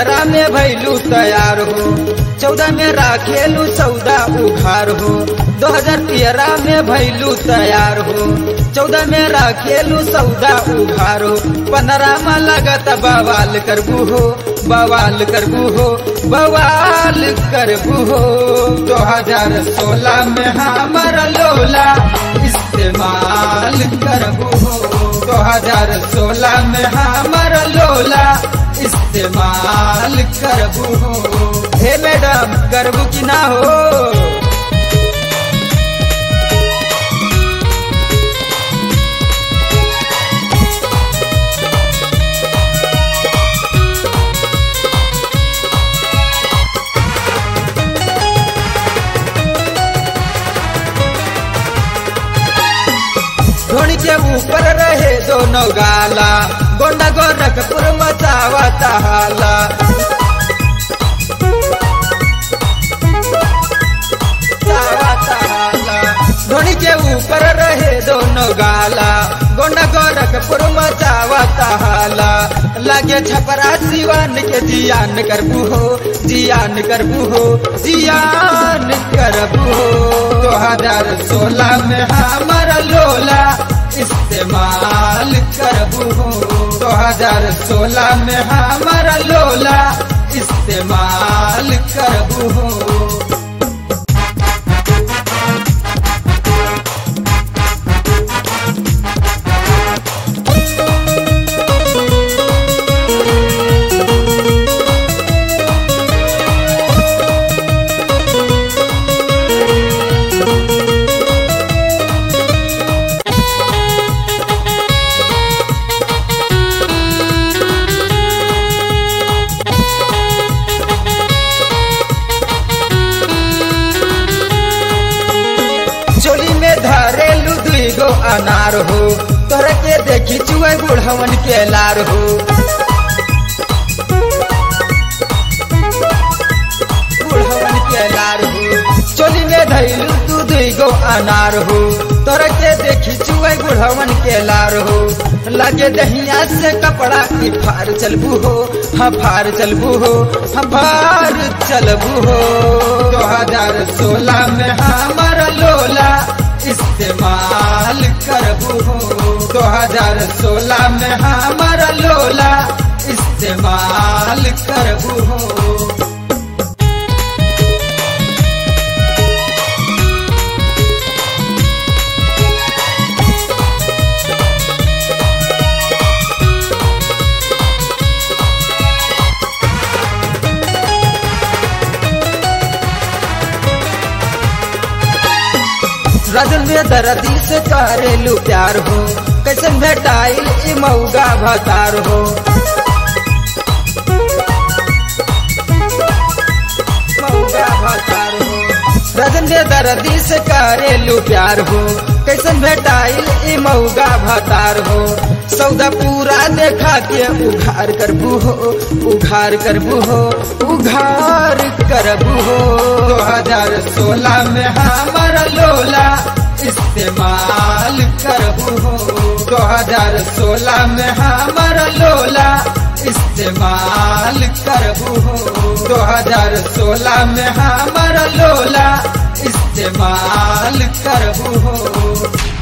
13 में भैलू तैयार हो, 14 में राखेलू सौदा उघार हो। 2013 में भैलू तैयार हो, 14 में राखेलू सौदा उघार हो। 15 में लगत बवाल करबू हो, बवाल करबू हो, बवाल करबू हो। 2016 में हमर लोला इस्तेमाल करबू हो। 2016 में हमर लोला इस्तेमाल करबू हो। हे मैडम करबू की ना हो? धोनी के ऊपर रहे दोनों गाला, गोंडा गोरखपुर मचावता हाला। धोनी के ऊपर रहे दोनों गाला, गोंडा गोरखपुर मचावता हाला। लागे छपरा सिवान के जियान करबू हो, जियान करबू हो, जियान करबू हो। 2016 में हमारा लोला इस्तेमाल करबू हो। 2016 में हमारा लोला इस्तेमाल करबू हो। चोली में धरेलू दुगो अनार हो, तोहरा के देखी चुए बुढ़वन के लार हो। बुढ़वन के लार हो, चोली में धरेलू दुगो अनार हो, तोहरा के देखी चुए बुढ़वन के लार हो। लगे दहिया से कपड़ा की फार चलबू हो, हाँ फार चलबू हो, हाँ फार चलबू हो। 2016 में हमारा लोला इस्तेमाल करबू हो। 2016 में हमारा लोला इस्तेमाल करबू हो। राजन में दर्दी से करेलू प्यार हो, कैसन भेटाइल ई मऊगा भतार हो। मऊगा भतार हो, राजन में दर्दी से करेलू प्यार हो, कैसन भेटाइल ई मऊगा भतार हो। सौदा पूरा देखा के उघार करबू हो, उघार करबू हो, उघार करबू हो। 2016 में हमारा लोला इस्तेमाल करबू हो। 2016 में हमारा लोला इस्तेमाल करबू हो। 2016 में हमारा लोला इस्तेमाल करबू हो।